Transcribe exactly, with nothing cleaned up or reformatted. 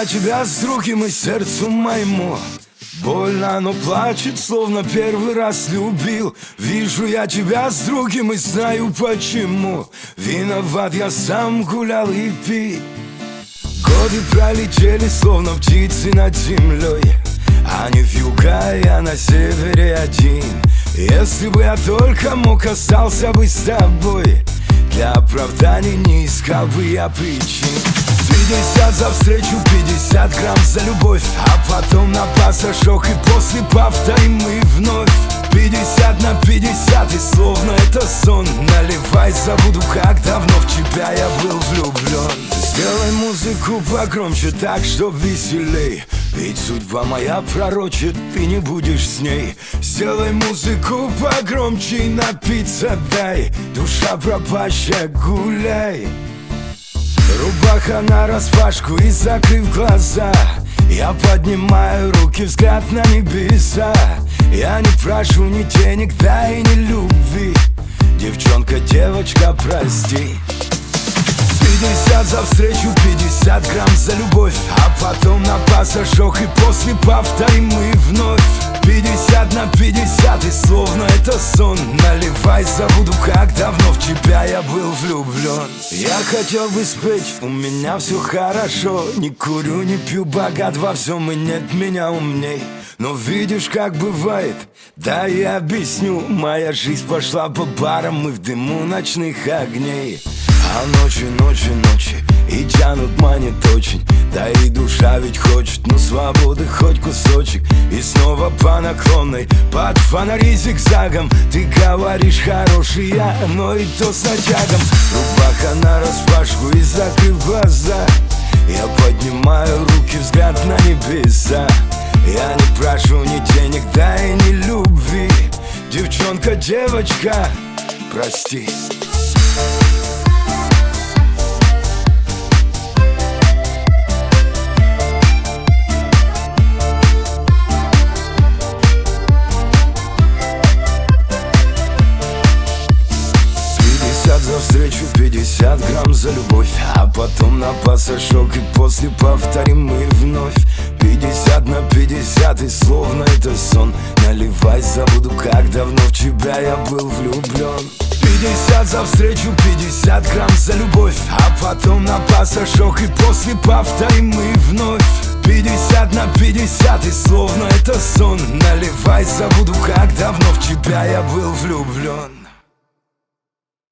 тебя с другим и сердцу моему больно, но плачет, словно первый раз любил. Вижу я тебя с другим и знаю почему. Виноват я сам, гулял и пил. Годы пролетели, словно птицы над землей. Они в юга, а я на севере один. Если бы я только мог, остался бы с тобой. Для оправдания не искал бы я причин. Пятьдесят за встречу, пятьдесят грамм за любовь, а потом на пасашок и после повторим мы вновь. Пятьдесят на пятьдесят, и словно это сон. Наливай, забуду, как давно в тебя я был влюблен. Сделай музыку погромче, так, чтоб веселей. Ведь судьба моя пророчит, ты не будешь с ней. Сделай музыку погромче и напиться дай. Душа пропащая, гуляй. Рубаха нараспашку и закрыв глаза, я поднимаю руки, взгляд на небеса. Я не прошу ни денег, да и ни любви. Девчонка, девочка, прости. Пятьдесят за встречу, пятьдесят грамм за любовь, а потом на пасашок и после повторим мы вновь. Пятьдесят на пятьдесят, и словно это сон. Наливай, забуду, как давно в тебя я был влюблен. Я хотел бы спеть, у меня все хорошо. Не курю, не пью, богат во всем, и нет меня умней. Но видишь, как бывает, да я объясню. Моя жизнь пошла по барам, мы в дыму ночных огней. А ночи, ночи, ночи и тянут, манит очень. Да и душа ведь хочет, ну свободы хоть кусочек. И снова по наклонной, под фонари зигзагом. Ты говоришь хороший я, но и то с натягом. Рубаха нараспашку и закрыв глаза, я поднимаю руки, взгляд на небеса. Я не прошу ни денег, да и ни любви. Девчонка, девочка, прости. За встречу, пятьдесят грамм за любовь, а потом на пасашок и после повторим мы вновь. Пятьдесят на пятьдесят, и словно это сон. Наливай, забуду, как давно в тебя я был влюблен. Пятьдесят за встречу, пятьдесят грамм за любовь, а потом на пасашок и после повторим мы вновь. Пятьдесят на пятьдесят, и словно это сон. Наливай, забуду, как давно в тебя я был влюблен.